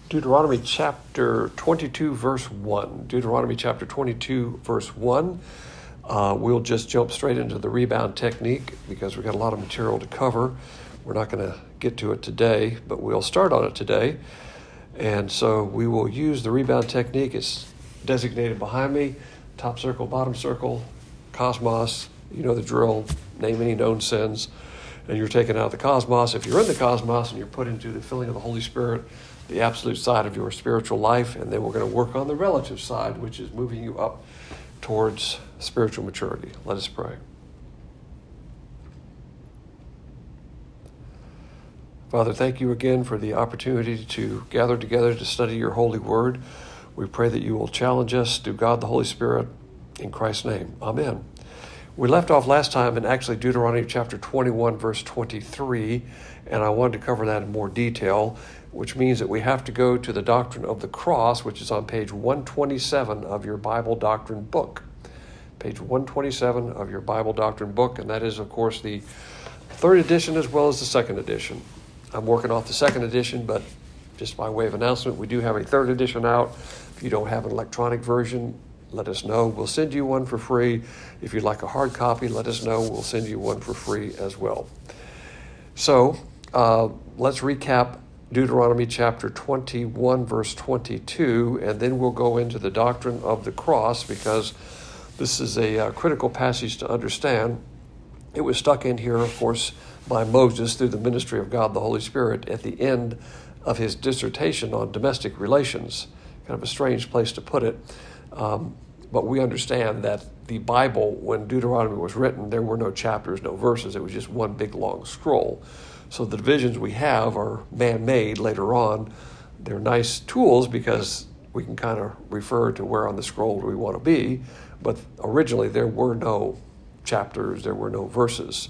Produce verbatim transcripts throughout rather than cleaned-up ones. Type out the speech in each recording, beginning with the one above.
Deuteronomy chapter twenty-two, verse one. Deuteronomy chapter twenty-two, verse one. Uh, we'll just jump straight into the rebound technique because we've got a lot of material to cover. We're not going to get to it today, but we'll start on it today. And so we will use the rebound technique. It's designated behind me, top circle, bottom circle, cosmos. You know the drill, name any known sins. And you're taken out of the cosmos. If you're in the cosmos and you're put into the filling of the Holy Spirit, the absolute side of your spiritual life, and then we're going to work on the relative side, which is moving you up towards spiritual maturity. Let us pray. Father, thank you again for the opportunity to gather together to study your holy word. We pray that you will challenge us through God the Holy Spirit. In Christ's name, amen. We left off last time in actually Deuteronomy chapter twenty-one, verse twenty-three, and I wanted to cover that in more detail, which means that we have to go to the doctrine of the cross, which is on page one twenty-seven of your Bible doctrine book. Page one twenty-seven of your Bible doctrine book, and that is, of course, the third edition as well as the second edition. I'm working off the second edition, but just by way of announcement, we do have a third edition out. If you don't have an electronic version, let us know. We'll send you one for free. If you'd like a hard copy, let us know. We'll send you one for free as well. So uh, let's recap Deuteronomy chapter twenty-one, verse twenty-two, and then we'll go into the doctrine of the cross because this is a uh, critical passage to understand. It was stuck in here, of course, by Moses through the ministry of God the Holy Spirit at the end of his dissertation on domestic relations. Kind of a strange place to put it. Um, but we understand that the Bible, when Deuteronomy was written, there were no chapters, no verses. It was just one big long scroll. So the divisions we have are man-made later on. They're nice tools because we can kind of refer to where on the scroll we want to be. But originally there were no chapters, there were no verses.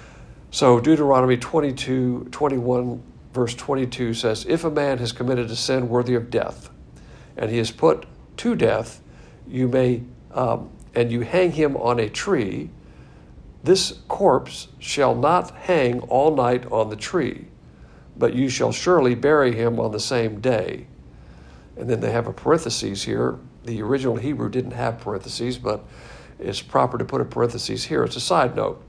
So Deuteronomy twenty-two, twenty-one, verse twenty-two says, "If a man has committed a sin worthy of death, and he is put to death, you may, um, and you hang him on a tree, this corpse shall not hang all night on the tree, but you shall surely bury him on the same day." And then they have a parenthesis here. The original Hebrew didn't have parentheses, but it's proper to put a parenthesis here. It's a side note.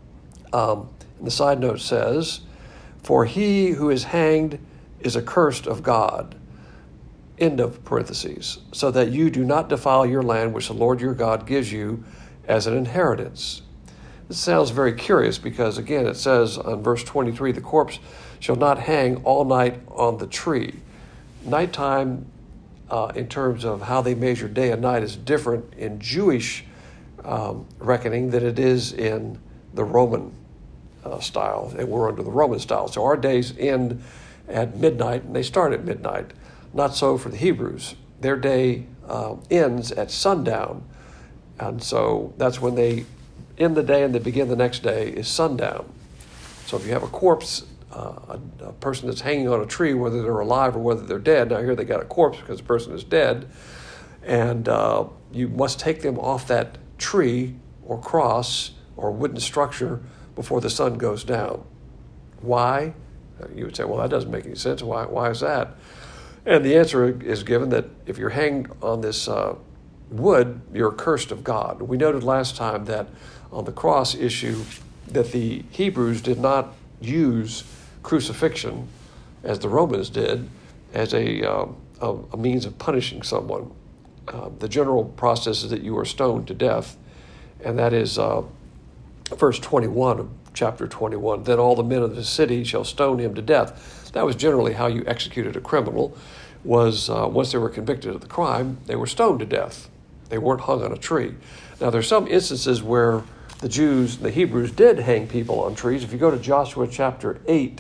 Um, and the side note says, "For he who is hanged is accursed of God." End of parentheses. "So that you do not defile your land which the Lord your God gives you as an inheritance." This sounds very curious because, again, it says on verse twenty-three, "The corpse shall not hang all night on the tree." Nighttime, uh, in terms of how they measure day and night, is different in Jewish um, reckoning than it is in the Roman uh, style. And we're under the Roman style. So our days end at midnight and they start at midnight. Not so for the Hebrews. Their day uh, ends at sundown. And so that's when they end the day and they begin the next day is sundown. So if you have a corpse, uh, a, a person that's hanging on a tree, whether they're alive or whether they're dead, now here they got a corpse because the person is dead, and uh, you must take them off that tree or cross or wooden structure before the sun goes down. Why? You would say, well, that doesn't make any sense. Why, why is that? And the answer is given that if you're hanged on this uh, wood, you're cursed of God. We noted last time that on the cross issue that the Hebrews did not use crucifixion, as the Romans did, as a, uh, a, a means of punishing someone. Uh, the general process is that you are stoned to death, and that is uh, verse twenty-one of chapter twenty-one. "Then all the men of the city shall stone him to death." That was generally how you executed a criminal, was uh, once they were convicted of the crime, they were stoned to death. They weren't hung on a tree. Now, there's some instances where the Jews, the Hebrews, did hang people on trees. If you go to Joshua chapter eight,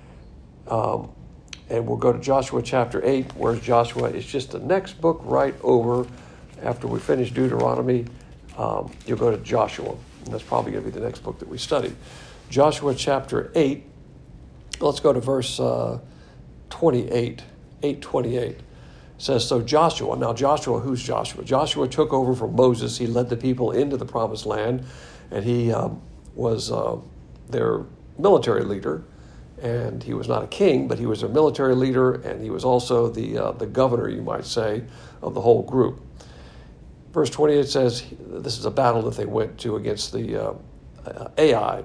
um, and we'll go to Joshua chapter eight, where's Joshua? It's just the next book right over after we finish Deuteronomy. Um, you'll go to Joshua, and that's probably going to be the next book that we study. Joshua chapter eight, let's go to verse uh, twenty-eight, eight twenty-eight. Says, "So Joshua," now Joshua, who's Joshua? Joshua took over from Moses. He led the people into the promised land, and he um, was uh, their military leader. And he was not a king, but he was a military leader, and he was also the uh, the governor, you might say, of the whole group. Verse twenty-eight says this is a battle that they went to against the uh, uh, Ai,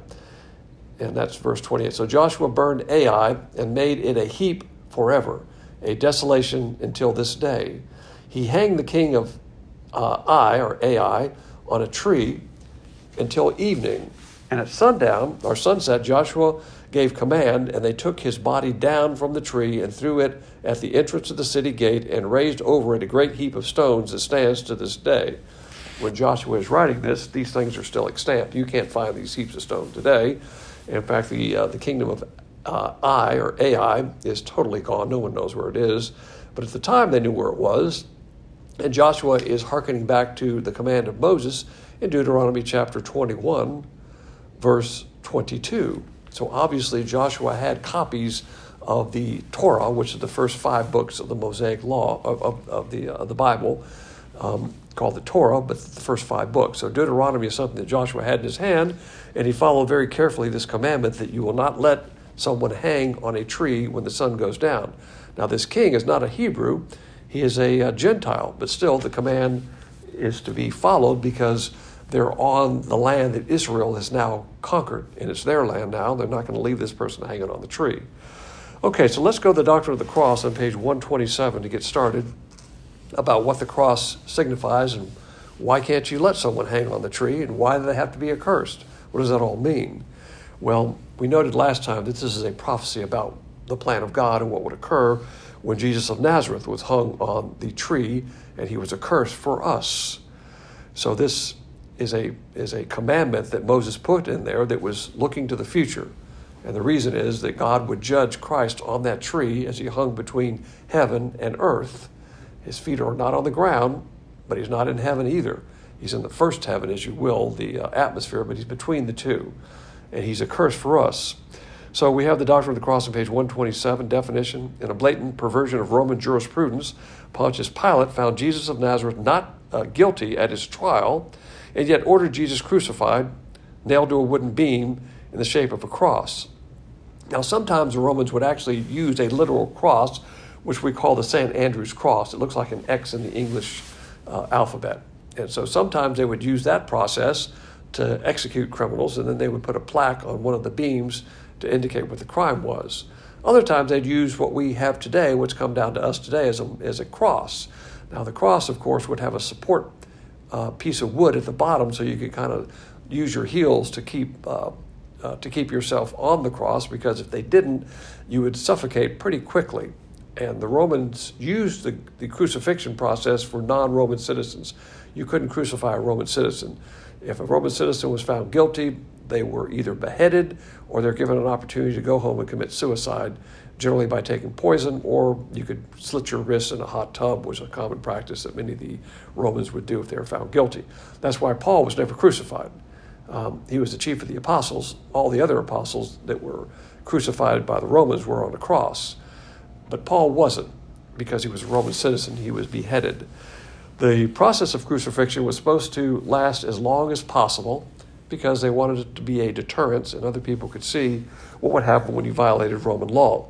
and that's verse twenty-eight. So Joshua burned Ai and made it a heap forever, a desolation until this day. He hanged the king of uh, Ai, or Ai, on a tree until evening. And at sundown, or sunset, Joshua gave command, and they took his body down from the tree and threw it at the entrance of the city gate and raised over it a great heap of stones that stands to this day. When Joshua is writing this, these things are still extant. You can't find these heaps of stone today. In fact, the uh, the kingdom of uh, Ai, or Ai, is totally gone. No one knows where it is. But at the time, they knew where it was. And Joshua is hearkening back to the command of Moses in Deuteronomy chapter twenty-one, verse twenty-two. So obviously Joshua had copies of the Torah, which is the first five books of the Mosaic Law, of, of, of the uh, the Bible, um, called the Torah, but the first five books. So Deuteronomy is something that Joshua had in his hand, and he followed very carefully this commandment that you will not let someone hang on a tree when the sun goes down. Now this king is not a Hebrew, he is a, a Gentile, but still the command is to be followed because they're on the land that Israel has now conquered, and it's their land now. They're not going to leave this person hanging on the tree. Okay, so let's go to the Doctrine of the Cross on page one twenty-seven to get started about what the cross signifies and why can't you let someone hang on the tree and why do they have to be accursed? What does that all mean? Well, we noted last time that this is a prophecy about the plan of God and what would occur when Jesus of Nazareth was hung on the tree and he was accursed for us. So this is a is a commandment that Moses put in there that was looking to the future. And the reason is that God would judge Christ on that tree as he hung between heaven and earth. His feet are not on the ground, but he's not in heaven either. He's in the first heaven, as you will, the uh, atmosphere, but he's between the two. And he's accursed for us. So we have the Doctrine of the Cross on page one twenty-seven, definition. In a blatant perversion of Roman jurisprudence, Pontius Pilate found Jesus of Nazareth not uh, guilty at his trial, and yet ordered Jesus crucified, nailed to a wooden beam in the shape of a cross. Now, sometimes the Romans would actually use a literal cross, which we call the Saint Andrew's cross. It looks like an X in the English uh, alphabet. And so sometimes they would use that process to execute criminals, and then they would put a plaque on one of the beams to indicate what the crime was. Other times they'd use what we have today, what's come down to us today, as a, as a cross. Now, the cross, of course, would have a support Uh, piece of wood at the bottom, so you could kind of use your heels to keep uh, uh, to keep yourself on the cross, because if they didn't, you would suffocate pretty quickly. And the Romans used the, the crucifixion process for non-Roman citizens. You couldn't crucify a Roman citizen. If a Roman citizen was found guilty, they were either beheaded or they're given an opportunity to go home and commit suicide, generally by taking poison, or you could slit your wrists in a hot tub, which was a common practice that many of the Romans would do if they were found guilty. That's why Paul was never crucified. Um, he was the chief of the apostles. All the other apostles that were crucified by the Romans were on a cross. But Paul wasn't, because he was a Roman citizen. He was beheaded. The process of crucifixion was supposed to last as long as possible, because they wanted it to be a deterrence, and other people could see what would happen when you violated Roman law.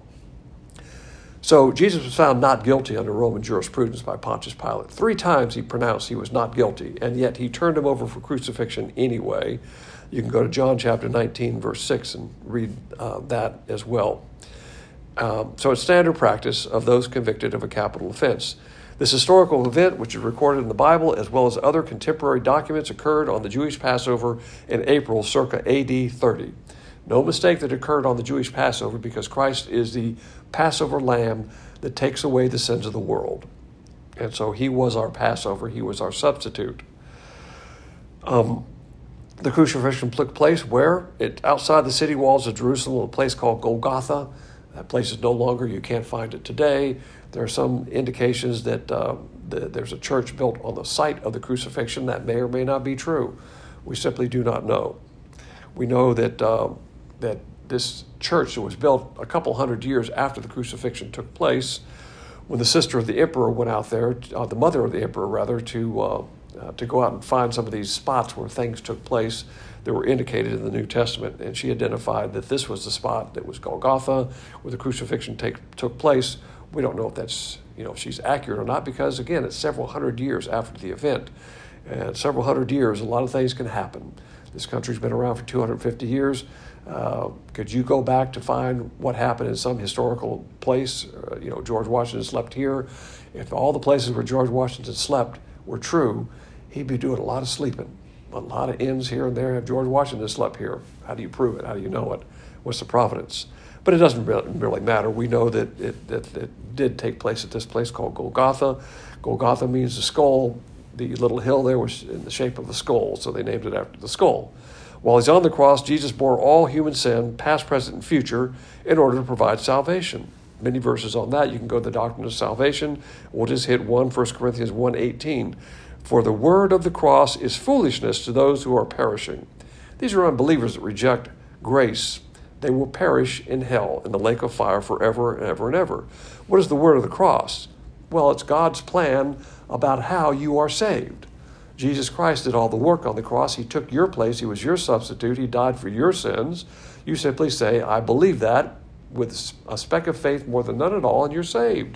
So Jesus was found not guilty under Roman jurisprudence by Pontius Pilate. Three times he pronounced he was not guilty, and yet he turned him over for crucifixion anyway. You can go to John chapter nineteen, verse six, and read uh, that as well. Um, so it's standard practice of those convicted of a capital offense. This historical event, which is recorded in the Bible as well as other contemporary documents, occurred on the Jewish Passover in April circa A D thirty. No mistake that occurred on the Jewish Passover, because Christ is the Passover lamb that takes away the sins of the world. And so he was our Passover. He was our substitute. Um, the crucifixion took place where? It, outside the city walls of Jerusalem, a place called Golgotha. That place is no longer, you can't find it today. There are some indications that uh, the, there's a church built on the site of the crucifixion. That may or may not be true. We simply do not know. We know that uh, that this church that was built a couple hundred years after the crucifixion took place, when the sister of the emperor went out there, uh, the mother of the emperor rather, to uh, uh, to go out and find some of these spots where things took place that were indicated in the New Testament. And she identified that this was the spot that was Golgotha, where the crucifixion take, took place. We don't know if that's, you know, if she's accurate or not, because, again, it's several hundred years after the event. And several hundred years, a lot of things can happen. This country's been around for two hundred fifty years. Uh, could you go back to find what happened in some historical place? Uh, you know, George Washington slept here. If all the places where George Washington slept were true, he'd be doing a lot of sleeping. A lot of inns here and there. If George Washington slept here, how do you prove it? How do you know it? What's the providence? But it doesn't really matter. We know that it, that it did take place at this place called Golgotha. Golgotha means the skull. The little hill there was in the shape of a skull, so they named it after the skull. While he's on the cross, Jesus bore all human sin, past, present, and future, in order to provide salvation. Many verses on that. You can go to the doctrine of salvation. We'll just hit one, First Corinthians one eighteen. For the word of the cross is foolishness to those who are perishing. These are unbelievers that reject grace. They will perish in hell, in the lake of fire forever and ever and ever. What is the word of the cross? Well, it's God's plan about how you are saved. Jesus Christ did all the work on the cross. He took your place. He was your substitute. He died for your sins. You simply say, I believe that, with a speck of faith more than none at all, and you're saved.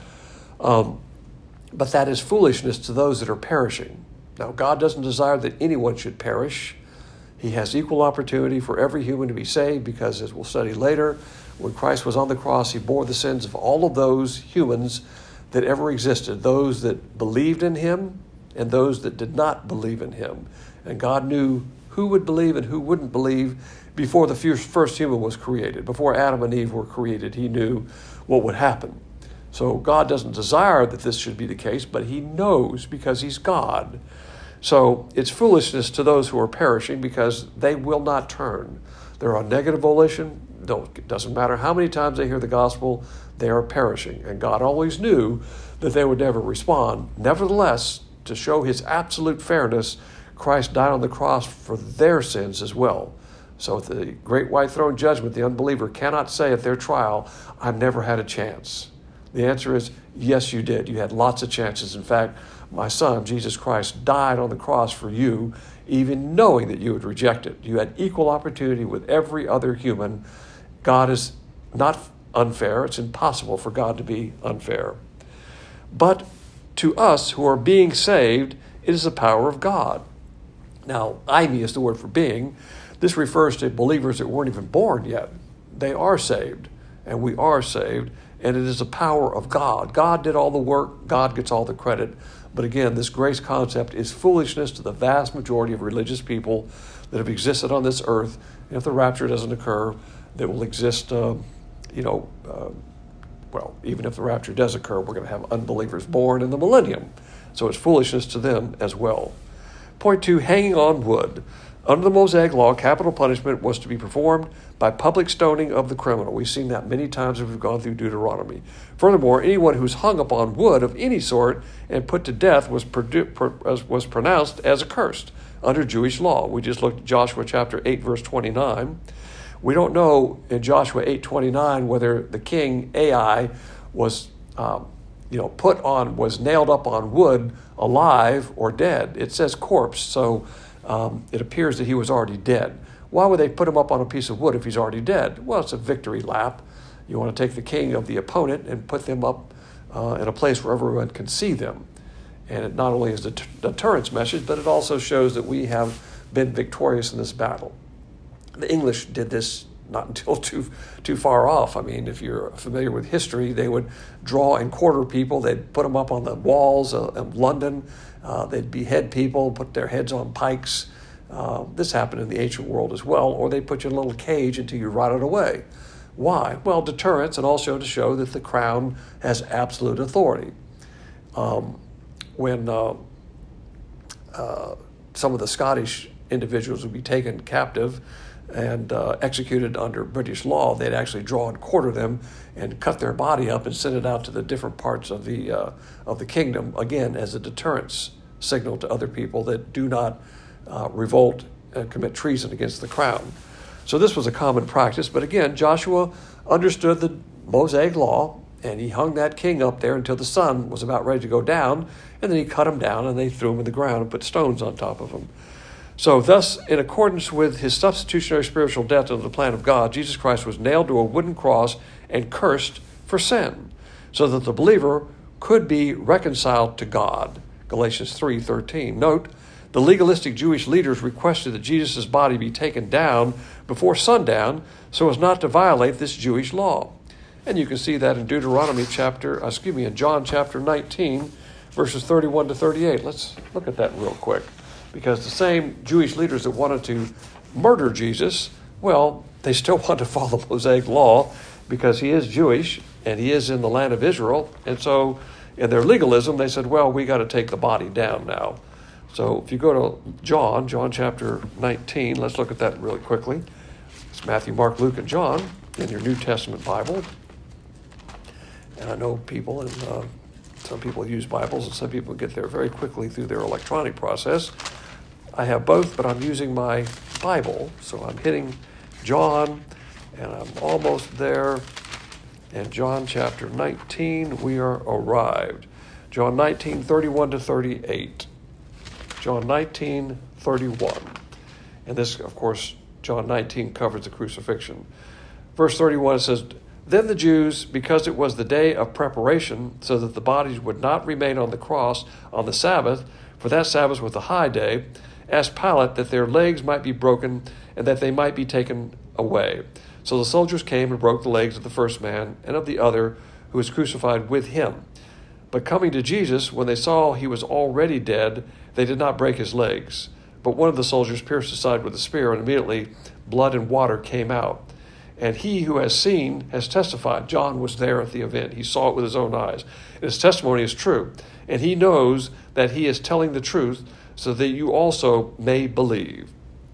Um, but that is foolishness to those that are perishing. Now, God doesn't desire that anyone should perish. He has equal opportunity for every human to be saved because, as we'll study later, when Christ was on the cross, he bore the sins of all of those humans that ever existed, those that believed in him and those that did not believe in him. And God knew who would believe and who wouldn't believe before the first human was created. Before Adam and Eve were created, he knew what would happen. So God doesn't desire that this should be the case, but he knows because he's God. So it's foolishness to those who are perishing because they will not turn. They're on negative volition. Don't, it doesn't matter how many times they hear the gospel, they are perishing. And God always knew that they would never respond. Nevertheless, to show his absolute fairness, Christ died on the cross for their sins as well. So at the great white throne judgment, the unbeliever cannot say at their trial, I've never had a chance. The answer is, yes, you did. You had lots of chances. In fact, my son, Jesus Christ, died on the cross for you, even knowing that you would reject it. You had equal opportunity with every other human. God is not unfair. It's impossible for God to be unfair. But to us who are being saved, it is the power of God. Now, "ivy" is the word for being. This refers to believers that weren't even born yet. They are saved, and we are saved, and it is the power of God. God did all the work. God gets all the credit. But again, this grace concept is foolishness to the vast majority of religious people that have existed on this earth. And if the rapture doesn't occur, that will exist, uh, you know, uh, well, even if the rapture does occur, we're going to have unbelievers born in the millennium. So it's foolishness to them as well. Point two, hanging on wood. Under the Mosaic law, capital punishment was to be performed by public stoning of the criminal. We've seen that many times as we've gone through Deuteronomy. Furthermore, anyone who's hung upon wood of any sort and put to death was, produ- was pronounced as accursed under Jewish law. We just looked at Joshua chapter eight, verse twenty-nine. We don't know in Joshua eight twenty-nine whether the king Ai was um, you know, put on, was nailed up on wood alive or dead. It says corpse, so um, it appears that he was already dead. Why would they put him up on a piece of wood if he's already dead? Well, it's a victory lap. You want to take the king of the opponent and put them up uh, in a place where everyone can see them. And it not only is a det- deterrence message, but it also shows that we have been victorious in this battle. The English did this not until too too far off. I mean, if you're familiar with history, they would draw and quarter people. They'd put them up on the walls of, of London. Uh, they'd behead people, put their heads on pikes. Uh, this happened in the ancient world as well. Or they'd put you in a little cage until you rotted away. Why? Well, deterrence, and also to show that the crown has absolute authority. Um, when uh, uh, some of the Scottish individuals would be taken captive and uh, executed under British law, they'd actually draw and quarter them and cut their body up and send it out to the different parts of the uh, of the kingdom, again, as a deterrence signal to other people that do not uh, revolt and commit treason against the crown. So this was a common practice, but again, Joshua understood the Mosaic law, And he hung that king up there until the sun was about ready to go down, and then he cut him down, and they threw him in the ground and put stones on top of him. So thus, in accordance with his substitutionary spiritual death under the plan of God, Jesus Christ was nailed to a wooden cross and cursed for sin, so that the believer could be reconciled to God. Galatians three thirteen. Note, the legalistic Jewish leaders requested that Jesus' body be taken down before sundown so as not to violate this Jewish law. And you can see that in Deuteronomy chapter, uh, excuse me, in John chapter nineteen, verses thirty-one to thirty-eight. Let's look at that real quick. Because the same Jewish leaders that wanted to murder Jesus, well, they still want to follow the Mosaic law because he is Jewish and he is in the land of Israel. And so in their legalism, they said, well, we got to take the body down now. So if you go to John, John chapter nineteen, let's look at that really quickly. It's Matthew, Mark, Luke, and John in your New Testament Bible. And I know people, and uh, some people use Bibles, and some people get there very quickly through their electronic process. I have both, but I'm using my Bible, so I'm hitting John, and I'm almost there. And John chapter nineteen, we are arrived. John nineteen, thirty-one to thirty-eight. John nineteen, thirty-one. And this, of course, John nineteen covers the crucifixion. Verse thirty-one, it says, Then the Jews, because it was the day of preparation, so that the bodies would not remain on the cross on the Sabbath, for that Sabbath was the high day, asked Pilate that their legs might be broken and that they might be taken away. So the soldiers came and broke the legs of the first man and of the other who was crucified with him. But coming to Jesus, when they saw he was already dead, they did not break his legs. But one of the soldiers pierced his side with a spear, and immediately blood and water came out. And he who has seen has testified. John was there at the event. He saw it with his own eyes. And his testimony is true. And he knows that he is telling the truth, so that you also may believe.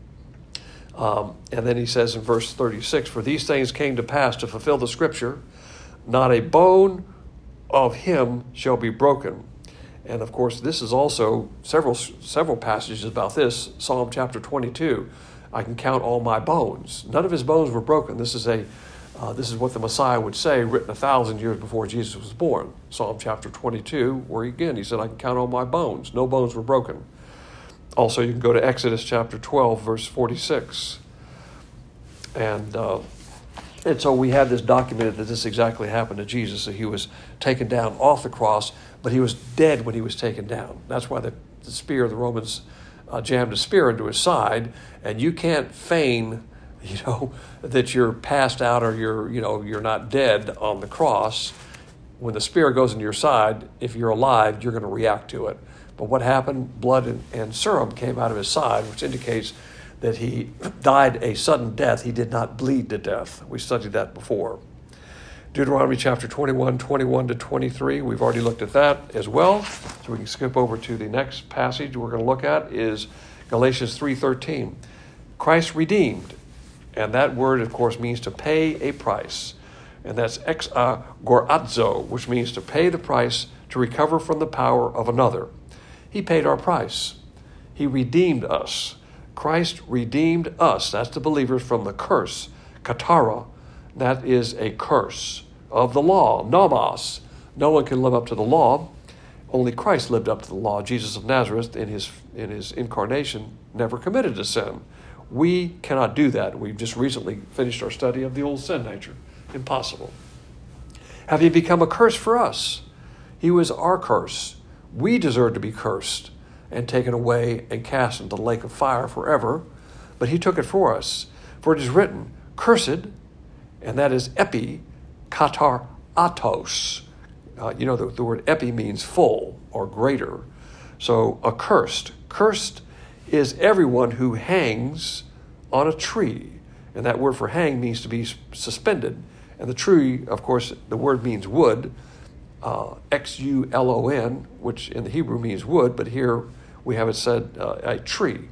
Um, and then he says in verse thirty-six, For these things came to pass to fulfill the scripture, not a bone of him shall be broken. And of course, this is also several several passages about this. Psalm chapter twenty-two, I can count all my bones. None of his bones were broken. This is a uh, this is what the Messiah would say, written a thousand years before Jesus was born. Psalm chapter twenty-two, where again he said, I can count all my bones. No bones were broken. Also, you can go to Exodus chapter twelve, verse forty-six. And uh, and so we have this documented that this exactly happened to Jesus, that he was taken down off the cross, but he was dead when he was taken down. That's why the, the spear, the Romans uh, jammed a spear into his side, and you can't feign, you know, that you're passed out or you're, you know, you're not dead on the cross. When the spear goes into your side, if you're alive, you're going to react to it. But what happened? Blood and, and serum came out of his side, which indicates that he died a sudden death. He did not bleed to death. We studied that before. Deuteronomy chapter twenty-one, twenty-one to twenty-three. We've already looked at that as well. So we can skip over to the next passage we're going to look at is Galatians three thirteen. Christ redeemed. And that word, of course, means to pay a price. And that's ex agorazo, which means to pay the price to recover from the power of another. He paid our price. He redeemed us. Christ redeemed us. That's the believers from the curse. Katara, that is a curse of the law. Nomos. No one can live up to the law. Only Christ lived up to the law. Jesus of Nazareth, in his, in his incarnation, never committed a sin. We cannot do that. We've just recently finished our study of the old sin nature. Impossible. Have he become a curse for us? He was our curse. We deserve to be cursed and taken away and cast into the lake of fire forever, but he took it for us. For it is written, cursed, and that is epi, katar atos. Uh, you know, the, the word epi means full or greater. So accursed. Cursed is everyone who hangs on a tree. And that word for hang means to be suspended. And the tree, of course, the word means wood, uh, X U L O N, which in the Hebrew means wood, but here we have it said uh, a tree.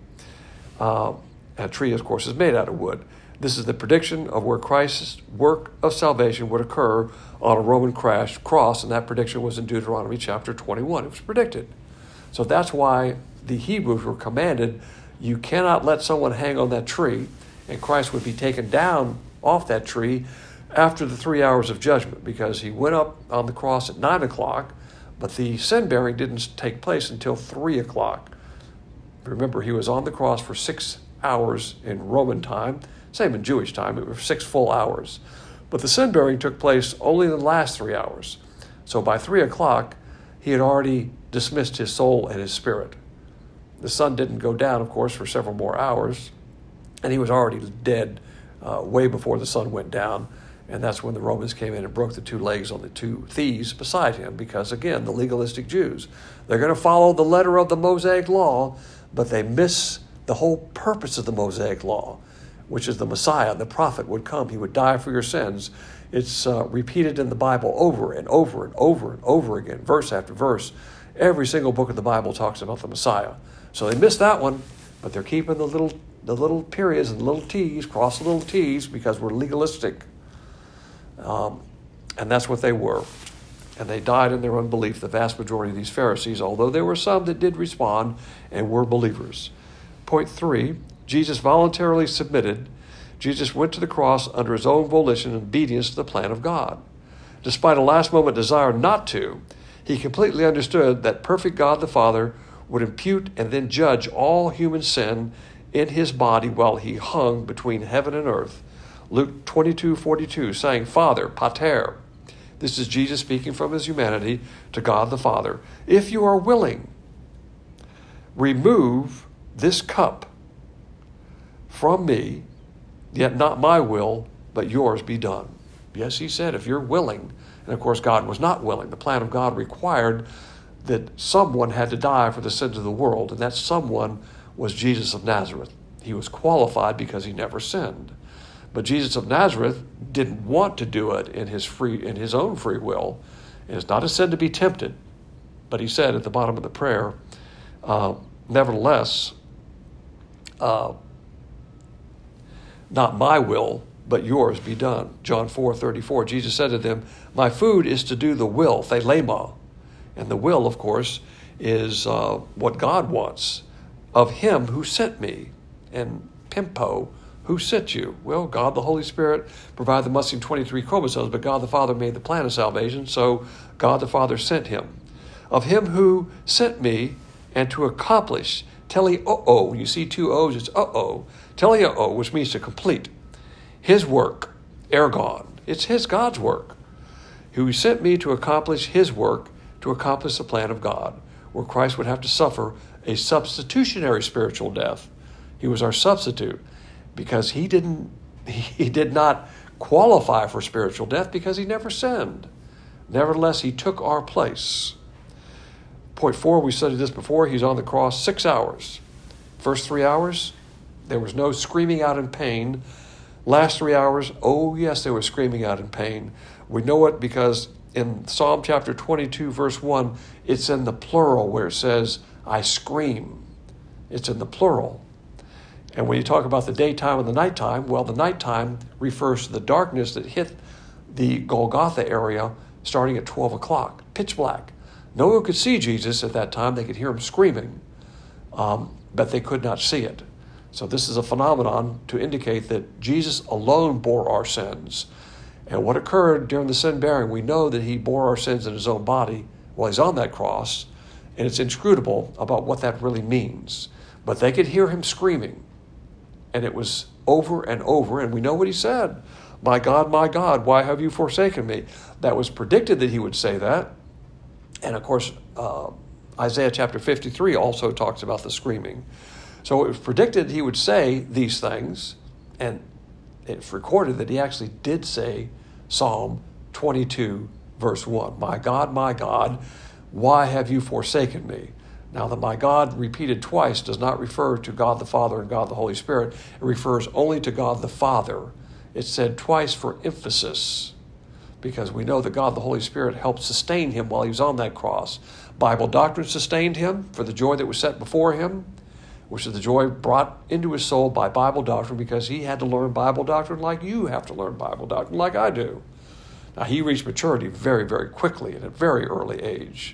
Uh, a tree, of course, is made out of wood. This is the prediction of where Christ's work of salvation would occur on a Roman crash, cross, and that prediction was in Deuteronomy chapter twenty-one. It was predicted. So that's why the Hebrews were commanded, you cannot let someone hang on that tree, and Christ would be taken down off that tree. after the three hours of judgment, because he went up on the cross at nine o'clock, but the sin-bearing didn't take place until three o'clock. Remember, he was on the cross for six hours in Roman time, same in Jewish time, it was six full hours. But the sin-bearing took place only in the last three hours. So by three o'clock, he had already dismissed his soul and his spirit. The sun didn't go down, of course, for several more hours, and he was already dead uh, way before the sun went down. And that's when the Romans came in and broke the two legs on the two thieves beside him, because, again, the legalistic Jews, they're going to follow the letter of the Mosaic law, but they miss the whole purpose of the Mosaic law, which is the Messiah, the prophet, would come. He would die for your sins. It's uh, repeated in the Bible over and over and over and over again, verse after verse. Every single book of the Bible talks about the Messiah. So they missed that one, but they're keeping the little the little periods and little T's, cross the little T's, because we're legalistic. Um, and that's what they were. And they died in their unbelief, the vast majority of these Pharisees, although there were some that did respond and were believers. Point three, Jesus voluntarily submitted. Jesus went to the cross under his own volition and obedience to the plan of God. Despite a last-moment desire not to, he completely understood that perfect God the Father would impute and then judge all human sin in his body while he hung between heaven and earth. Luke twenty-two forty-two, saying, Father, pater. This is Jesus speaking from his humanity to God the Father. If you are willing, remove this cup from me, yet not my will, but yours be done. Yes, he said, if you're willing. And of course, God was not willing. The plan of God required that someone had to die for the sins of the world, and that someone was Jesus of Nazareth. He was qualified because he never sinned. But Jesus of Nazareth didn't want to do it in his free, in his own free will. And it's not a sin to be tempted. But he said at the bottom of the prayer, uh, nevertheless, uh, not my will, but yours be done. John four thirty-four, Jesus said to them, my food is to do the will, thelema. And the will, of course, is uh, what God wants of him who sent me. And pimpo, who sent you? Well, God the Holy Spirit provided the missing twenty-three chromosomes, but God the Father made the plan of salvation, so God the Father sent him. Of him who sent me, and to accomplish, tele-o-o, when you see two O's, it's uh-oh, tele-o-o, which means to complete. His work, ergon, it's his, God's work, who sent me to accomplish his work, to accomplish the plan of God, where Christ would have to suffer a substitutionary spiritual death. He was our substitute, because he didn't, he did not qualify for spiritual death because he never sinned. Nevertheless, he took our place. Point four, we studied this before. He's on the cross six hours. First three hours, there was no screaming out in pain. Last three hours, oh yes, they were screaming out in pain. We know it because in Psalm chapter twenty-two, verse one, it's in the plural where it says, I scream. It's in the plural. And when you talk about the daytime and the nighttime, well, the nighttime refers to the darkness that hit the Golgotha area starting at twelve o'clock, pitch black. No one could see Jesus at that time. They could hear him screaming, um, but they could not see it. So this is a phenomenon to indicate that Jesus alone bore our sins. And what occurred during the sin bearing, we know that he bore our sins in his own body while he's on that cross, and it's inscrutable about what that really means. But they could hear him screaming, and it was over and over, and we know what he said. My God, my God, why have you forsaken me? That was predicted that he would say that. And of course, uh, Isaiah chapter fifty-three also talks about the screaming. So it was predicted he would say these things, and it's recorded that he actually did say Psalm twenty-two, verse one. My God, my God, why have you forsaken me? Now, the my God repeated twice does not refer to God the Father and God the Holy Spirit. It refers only to God the Father. It's said twice for emphasis, because we know that God the Holy Spirit helped sustain him while he was on that cross. Bible doctrine sustained him for the joy that was set before him, which is the joy brought into his soul by Bible doctrine, because he had to learn Bible doctrine like you have to learn Bible doctrine, like I do. Now, he reached maturity very, very quickly at a very early age.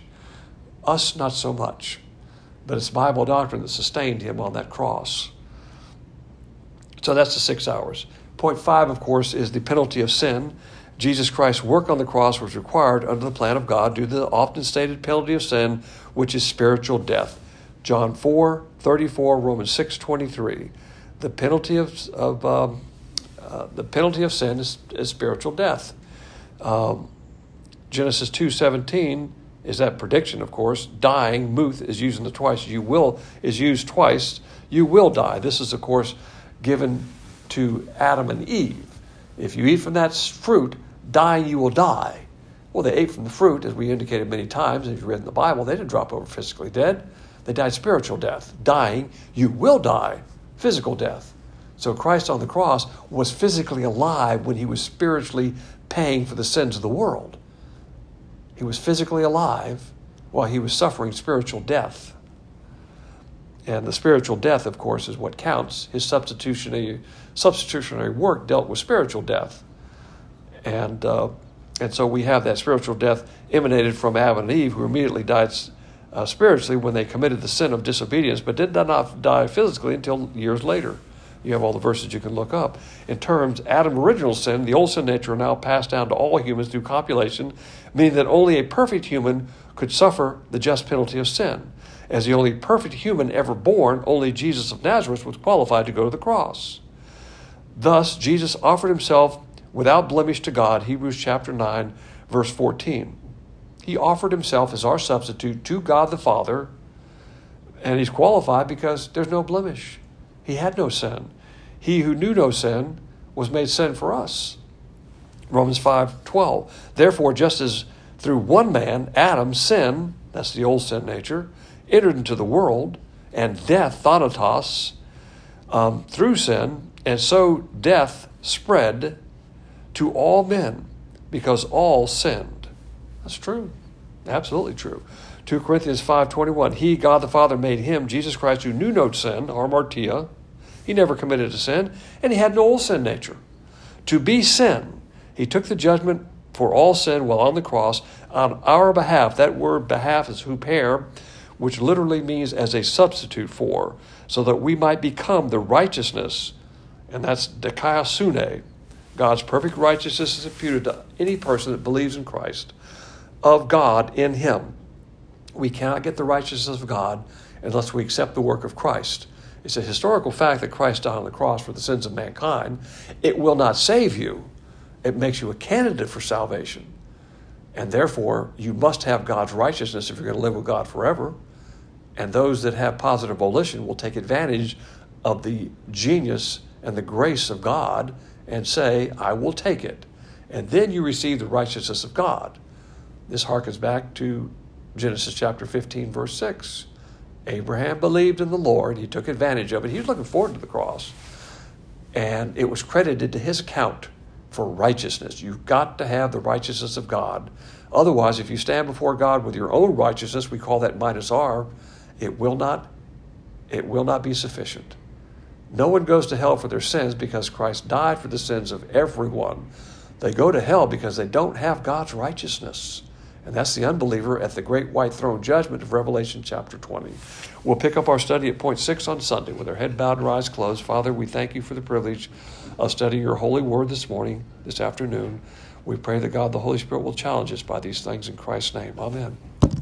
Us, not so much. But it's Bible doctrine that sustained him on that cross. So that's the six hours. Point five, of course, is the penalty of sin. Jesus Christ's work on the cross was required under the plan of God due to the often stated penalty of sin, which is spiritual death. John four thirty-four, Romans six twenty-three. The penalty of of um, uh, the penalty of sin is, is spiritual death. Um, Genesis two seventeen is that prediction, of course. Dying, muth, is used in the twice. You will is used twice. You will die. This is, of course, given to Adam and Eve. If you eat from that fruit, dying you will die. Well, they ate from the fruit, as we indicated many times, as you read in the Bible. They didn't drop over physically dead. They died spiritual death. Dying, you will die physical death. So Christ on the cross was physically alive when he was spiritually paying for the sins of the world. He was physically alive while he was suffering spiritual death. And the spiritual death, of course, is what counts. His substitutionary substitutionary work dealt with spiritual death. And uh, and so we have that spiritual death emanated from Adam and Eve, who immediately died uh, spiritually when they committed the sin of disobedience, but did not die physically until years later. You have all the verses you can look up. In terms, Adam's original sin, the old sin nature, are now passed down to all humans through copulation, meaning that only a perfect human could suffer the just penalty of sin. As the only perfect human ever born, only Jesus of Nazareth was qualified to go to the cross. Thus, Jesus offered himself without blemish to God, Hebrews chapter nine, verse fourteen. He offered himself as our substitute to God the Father, and he's qualified because there's no blemish. He had no sin. He who knew no sin was made sin for us. Romans five twelve. Therefore, just as through one man, Adam, sin, that's the old sin nature, entered into the world, and death, thanatos, um, through sin, and so death spread to all men because all sinned. That's true. Absolutely true. Second Corinthians five twenty-one. He, God the Father, made him, Jesus Christ, who knew no sin, hamartia. He never committed a sin, and he had no old sin nature. To be sin, he took the judgment for all sin while on the cross on our behalf. That word behalf is huper, which literally means as a substitute for, so that we might become the righteousness, and that's dikaiosune. God's perfect righteousness is imputed to any person that believes in Christ, of God in him. We cannot get the righteousness of God unless we accept the work of Christ. It's a historical fact that Christ died on the cross for the sins of mankind. It will not save you. It makes you a candidate for salvation. And therefore, you must have God's righteousness if you're going to live with God forever. And those that have positive volition will take advantage of the genius and the grace of God and say, I will take it. And then you receive the righteousness of God. This harkens back to Genesis chapter fifteen, verse six. Abraham believed in the Lord. He took advantage of it. He was looking forward to the cross. And it was credited to his account for righteousness. You've got to have the righteousness of God. Otherwise, if you stand before God with your own righteousness, we call that minus R, it will not, it will not be sufficient. No one goes to hell for their sins because Christ died for the sins of everyone. They go to hell because they don't have God's righteousness. And that's the unbeliever at the great white throne judgment of Revelation chapter twenty. We'll pick up our study at point six on Sunday with our head bowed and our eyes closed. Father, we thank you for the privilege of studying your holy word this morning, this afternoon. We pray that God, the Holy Spirit, will challenge us by these things in Christ's name. Amen.